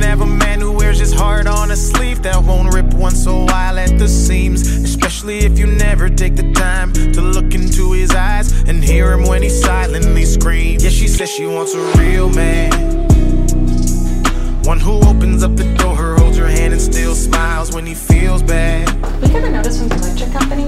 have a man who wears his heart on a sleeve that won't rip once a while at the seams. Especially if you never take the time to look into his eyes and hear him when he silently screams. Yeah, she says she wants a real man, one who opens up the door, holds her hand and still smiles when he feels bad. We got a notice from the electric company